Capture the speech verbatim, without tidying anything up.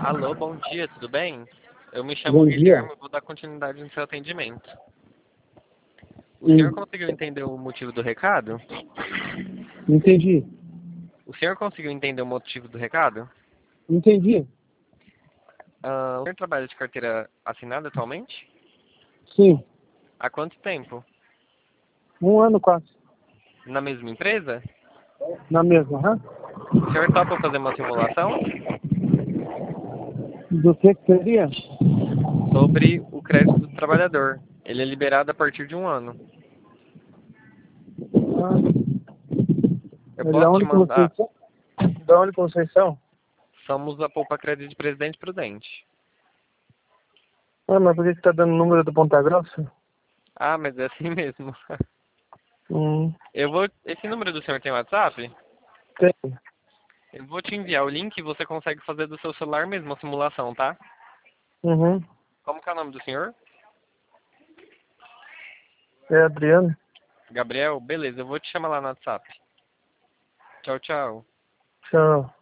Alô, bom dia, tudo bem? Eu me chamo Bom Guilherme, dia. vou dar continuidade no seu atendimento. O senhor Hum, conseguiu entender o motivo do recado? entendi. O senhor conseguiu entender o motivo do recado? Entendi. Ah, o senhor trabalha de carteira assinada atualmente? Sim. Há quanto tempo? Um ano quase. Na mesma empresa? Na mesma, aham. O senhor topa fazer uma simulação Do que que seria? sobre o crédito do trabalhador? Ele é liberado a partir de um ano. Ah, Eu é da posso te onde que vocês mandar. são? Da onde que vocês são? Somos a Poupa Crédito de Presidente Prudente. Ah, mas por que que tá dando número do Ponta Grossa? Ah, mas é assim mesmo. Hum, Eu vou. Esse número do senhor tem WhatsApp? tem. Eu vou te enviar o link e você consegue fazer do seu celular mesmo a simulação, tá? Uhum. Como que é o nome do senhor? É Adriano? Gabriel? Beleza, eu vou te chamar lá no WhatsApp. Tchau, tchau. Tchau.